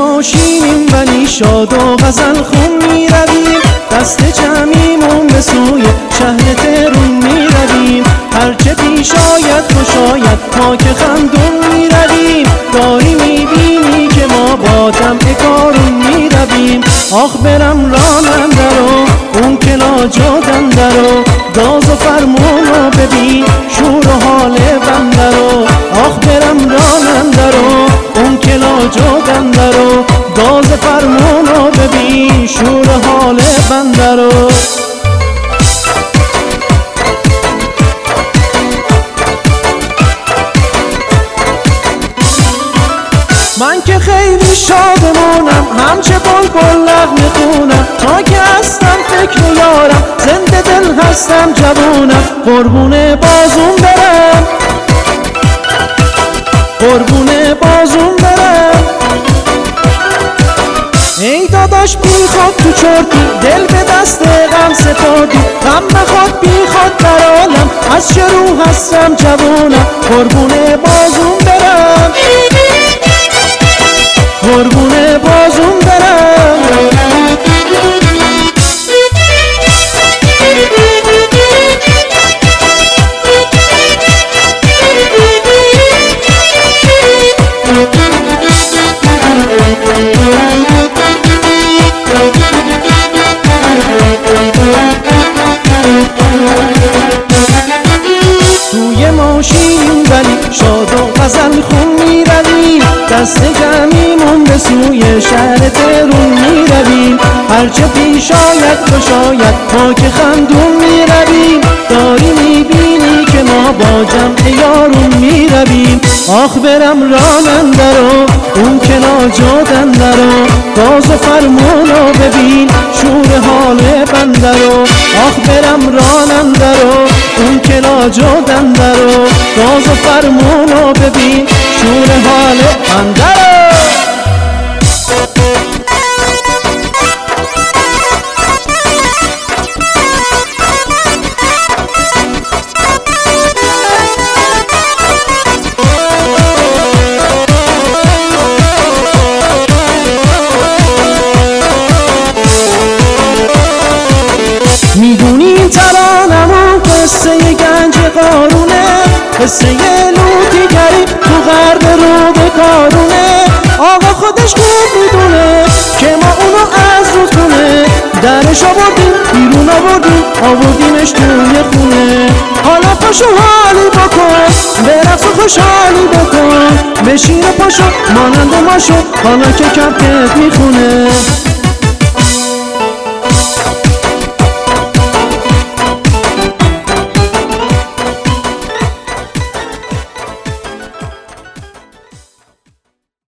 ماشینیم ولی شاد و غزل خون میرویم، دست جمعیمون به سوی شهر تهرون میرویم. هرچه پیش آید خوش آید ما که خندون میرویم، داری میبینی که ما با طمع کارون میرویم. آخ برم راننده رو اون که لاجاکنده رو، گاز و فرمون رو ببین شور و حال بنده رو. آخ برم راننده رو اون که لاجاکنده رو، گاز فرمون رو ببین شور و حال بنده رو. من که خیلی شادمونم همچه بلبل نغمه خونم، تا که هستم فکر یارم زنده دل هستم جوونم. قربون بازون برم قربون بازون برم، ای داداش بی خود تو چرتی دل به دست غم سپردی. غم بخواد بی خود در عالم از چه رو هستم جوونم. قربون بازون برم قربون بازون برم. توی ماشین ولی شاد و غزل خون میرویم، دست جمعیمون به سوی شهر تهرون میرویم. هرچه پیش آید خوش آید ما که خندون میرویم، داری میبینی که ما با جمع یارون میرویم. آخ برم راننده رو اون که لاجاکنده رو، گاز و فرمون رو ببین شور حال بنده رو. آخ برم راننده رو اون که لاجاکنده رو، گاز و فرمون رو ببین شور حال بنده رو. میدونی ترانمون قصه گنج قارونه، قصه لوتیگری تو غرب رود کارونه. آقا خودش خوب میدونه که ما اونو از رودخونه درش آوردیم بیرون آوردیمش توی خونه. حالا پاشو حالی بکن به رقص و خوشحالی بکن، بشین و پاشو مانند ما شد حالا که کپت میخونه.